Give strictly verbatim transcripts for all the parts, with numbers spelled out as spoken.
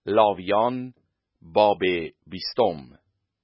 لاویان باب بیستم.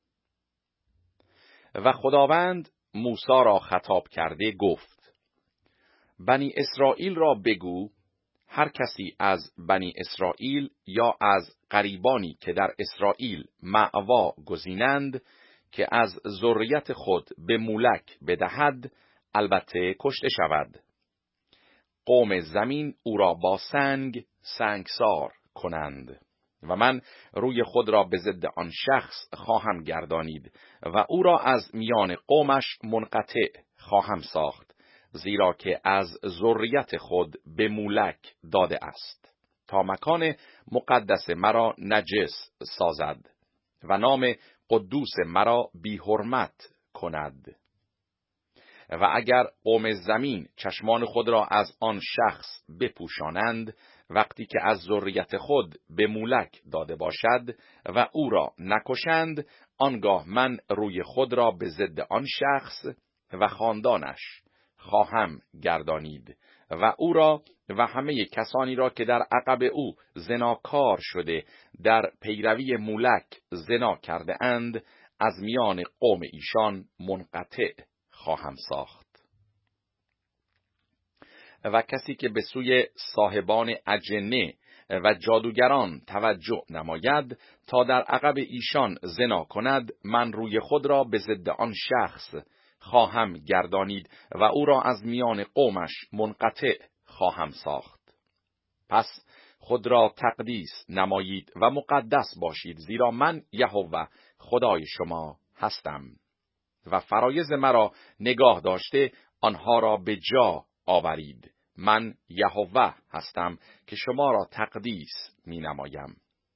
و خداوند موسی را خطاب کرده گفت: بنی اسرائیل را بگو هر کسی از بنی اسرائیل یا از غریبانی که در اسرائیل مأوا گزینند که از ذریت خود به مولک بدهد، البته کشته شود. قوم زمین او را با سنگ سنگسار کنند و من روی خود را به ضد آن شخص خواهم گردانید و او را از میان قومش منقطع خواهم ساخت، زیرا که از ذریت خود به مولک داده است تا مکان مقدس مرا نجس سازد و نام قدوس مرا بی حرمت کند. و اگر قوم زمین چشمان خود را از آن شخص بپوشانند وقتی که از ذریت خود به مولک داده باشد و او را نکشند، آنگاه من روی خود را به ضد آن شخص و خاندانش خواهم گردانید و او را و همه کسانی را که در عقب او زناکار شده در پیروی مولک زنا کرده اند از میان قوم ایشان منقطع خواهم ساخت. و کسی که به سوی صاحبان اجنه و جادوگران توجه نماید تا در عقب ایشان زنا کند، من روی خود را به ضد آن شخص خواهم گردانید و او را از میان قومش منقطع خواهم ساخت. پس خود را تقدیس نمایید و مقدس باشید، زیرا من یهوه خدای شما هستم و فرایض مرا نگاه داشته آنها را به جا آورید. من یهوه هستم که شما را تقدیس می نمایم.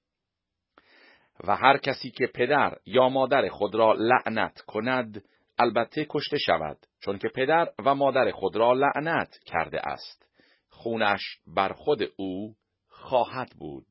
و هر کسی که پدر یا مادر خود را لعنت کند البته کشته شود، چون که پدر و مادر خود را لعنت کرده است. خونش بر خود او خواهد بود.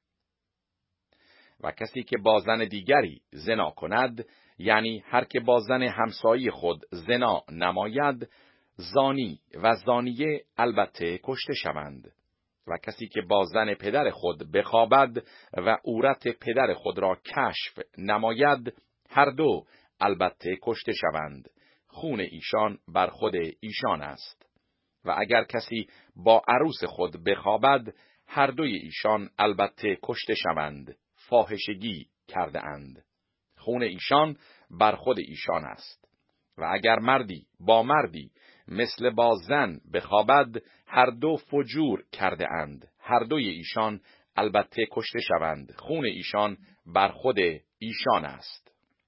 و کسی که با زن دیگری زنا کند، یعنی هر که با زن همسایه خود زنا نماید، زانی و زانیه البته کشته شوند. و کسی که با زن پدر خود بخوابد و عورت پدر خود را کشف نماید، هر دو البته کشته شوند. خون ایشان بر خود ایشان است. و اگر کسی با عروس خود بخوابد، هر دوی ایشان البته کشته شوند. فاحشگی کرده اند. خون ایشان بر خود ایشان است. و اگر مردی با مردی مثل با زن بخوابد، هر دو فجور کرده اند. هر دوی ایشان البته کشته شوند. خون ایشان بر خود ایشان است.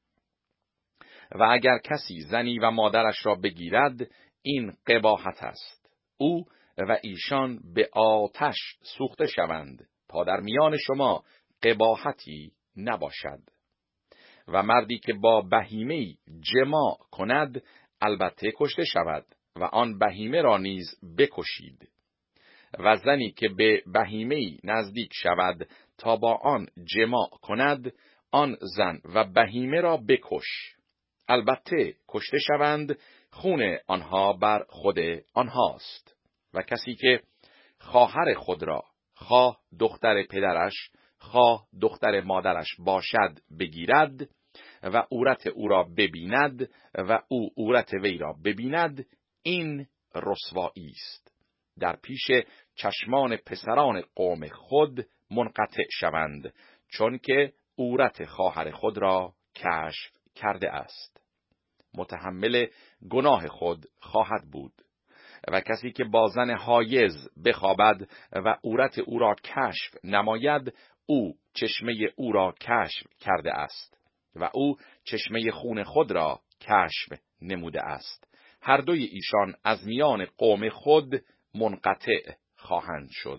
و اگر کسی زنی و مادرش را بگیرد، این قباحت است. او و ایشان به آتش سوخته شوند تا در میان شما قباحتی نباشد. و مردی که با بهیمه‌ای جماع کند البته کشته شود و آن بهیمه را نیز بکشید. و زنی که به بهیمه‌ای نزدیک شود تا با آن جماع کند، آن زن و بهیمه را بکش. البته کشته شوند. خون آنها بر خود آنهاست. و کسی که خواهر خود را، خواه دختر پدرش خواه دختر مادرش باشد بگیرد و عورت او را ببیند و او عورت وی را ببیند، این رسوایی است. در پیش چشمان پسران قوم خود منقطع شوند، چون که عورت خواهر خود را کشف کرده است. متحمل گناه خود خواهد بود. و کسی که با زن حایض بخوابد و عورت او را کشف نماید، او چشمه او را کشف کرده است و او چشمه خون خود را کشف نموده است. هر دوی ایشان از میان قوم خود منقطع خواهند شد.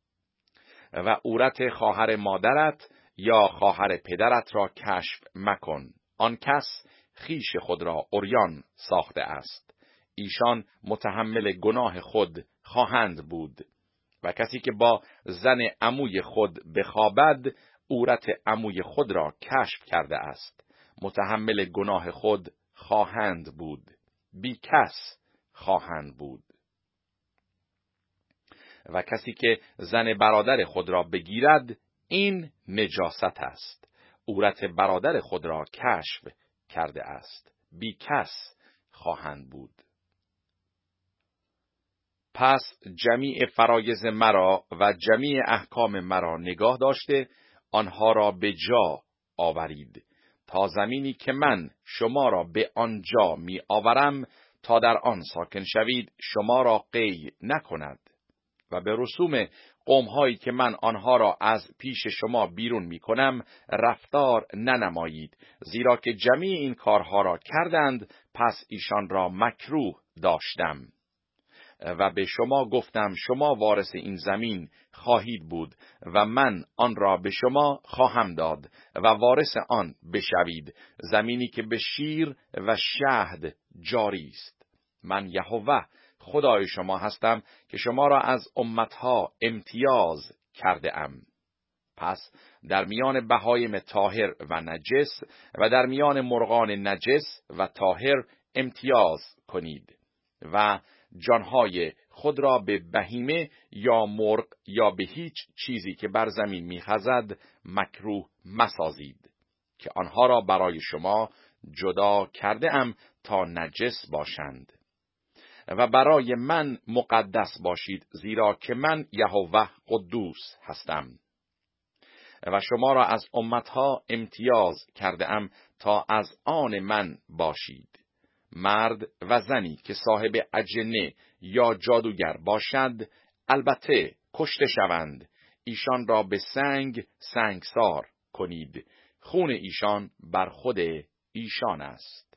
و عورت خواهر مادرت یا خواهر پدرت را کشف مکن. آن کس خویش خود را عریان ساخته است. ایشان متحمل گناه خود خواهند بود. و کسی که با زن عموی خود بخوابد، عورت عموی خود را کشف کرده است. متحمل گناه خود خواهند بود. بی کس خواهند بود. و کسی که زن برادر خود را بگیرد، این نجاست است. عورت برادر خود را کشف کرده است. بی کس خواهند بود. پس جمیع فرایض مرا و جمیع احکام مرا نگاه داشته آنها را به جا آورید، تا زمینی که من شما را به آنجا می آورم تا در آن ساکن شوید شما را قی نکند و به رسوم قوم‌هایی که من آنها را از پیش شما بیرون می کنم رفتار ننمایید، زیرا که جمیع این کارها را کردند پس ایشان را مکروه داشتم. و به شما گفتم شما وارث این زمین خواهید بود و من آن را به شما خواهم داد و وارث آن بشوید، زمینی که به شیر و شهد جاری است. من یهوه خدای شما هستم که شما را از امتها امتیاز کرده ام. پس در میان بهایم طاهر و نجس و در میان مرغان نجس و طاهر امتیاز کنید و جانهای خود را به بهیمه یا مرغ یا به هیچ چیزی که بر زمین میخزد مکروه مسازید، که آنها را برای شما جدا کرده ام تا نجس باشند. و برای من مقدس باشید، زیرا که من یهوه قدوس هستم. و شما را از امتها امتیاز کرده ام تا از آن من باشید. مرد و زنی که صاحب اجنه یا جادوگر باشد البته کشته شوند، ایشان را به سنگ سنگسار کنید، خون ایشان بر خود ایشان است.